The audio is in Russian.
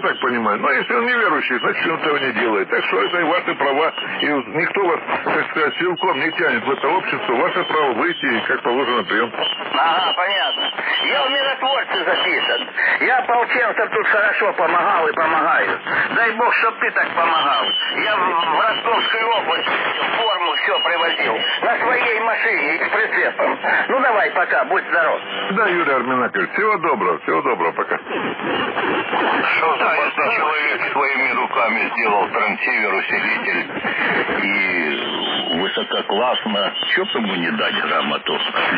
так понимаю. Но если он неверующий, значит, он этого не делает. Так что это и ваши права. И никто вас, так сказать, силком не тянет в это общество. Ваше право выйти и, как положено, на прием. Ага, понятно. Я в миротворце записан. Я ополченцам тут хорошо помогал и помогаю. Дай бог, чтоб ты так помогал. Я в Ростовской области форму все привозил. На своей машине с прицепом. Ну давай, пока, будь здоров. Да, Юрий Арменакович, всего доброго, пока. Что за человек своими руками сделал трансивер, усилитель и высококлассно. Чё бы ему не дать грамоту?